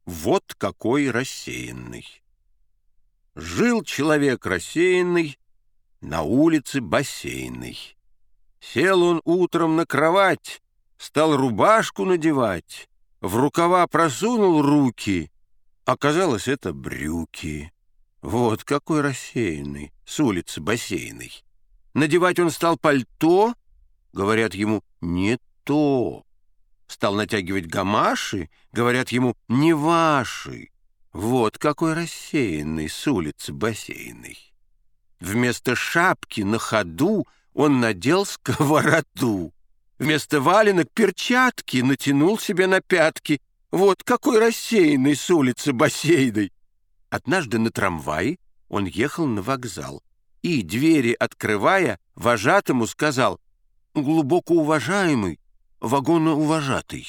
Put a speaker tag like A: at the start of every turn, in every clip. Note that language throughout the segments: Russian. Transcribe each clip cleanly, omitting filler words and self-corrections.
A: Вот какой рассеянный. Жил человек рассеянный на улице бассейной. Сел он утром на кровать, стал рубашку надевать, в рукава просунул руки. Оказалось, это брюки. Вот какой рассеянный с улицы бассейной. Надевать он стал пальто, говорят ему, не то. Стал натягивать гамаши, говорят ему, не ваши. Вот какой рассеянный с улицы бассейной. Вместо шапки на ходу он надел сковороду. Вместо валенок перчатки натянул себе на пятки. Вот какой рассеянный с улицы бассейной. Однажды на трамвае он ехал на вокзал и, двери открывая, вожатому сказал: «Глубоко уважаемый, вагоноуважатый,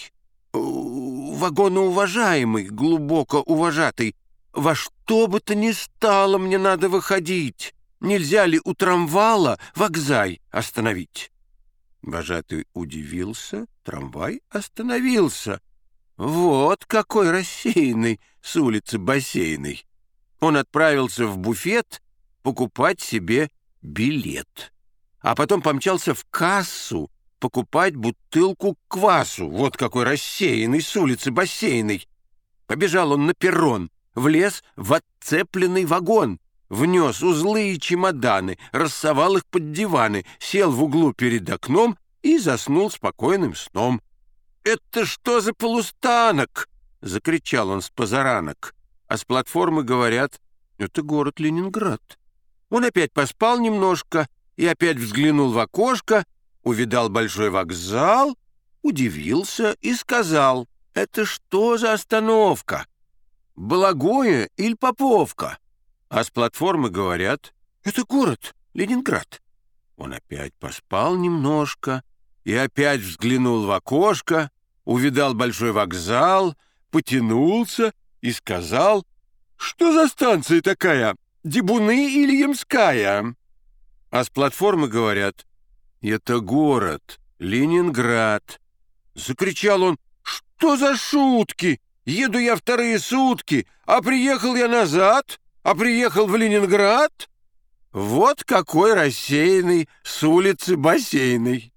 A: вагоноуважаемый, глубоко уважатый, во что бы то ни стало мне надо выходить. Нельзя ли у трамвала вокзай остановить?» Вожатый удивился, трамвай остановился. Вот какой рассеянный с улицы бассейной. Он отправился в буфет покупать себе билет, а потом помчался в кассу покупать бутылку квасу. Вот какой рассеянный с улицы бассейной. Побежал он на перрон, влез в отцепленный вагон, внес узлы и чемоданы, рассовал их под диваны, сел в углу перед окном и заснул спокойным сном. «Это что за полустанок?» — закричал он с позаранок. А с платформы говорят: «Это город Ленинград». Он опять поспал немножко и опять взглянул в окошко, увидал большой вокзал, удивился и сказал: «Это что за остановка? Балагоя или Поповка?» А с платформы говорят: «Это город Ленинград». Он опять поспал немножко и опять взглянул в окошко, увидал большой вокзал, потянулся и сказал: «Что за станция такая? Дебуны или Ямская?» А с платформы говорят: «Это город Ленинград». Закричал он: «Что за шутки? Еду я вторые сутки, а приехал я назад, а приехал в Ленинград». Вот какой рассеянный с улицы бассейной.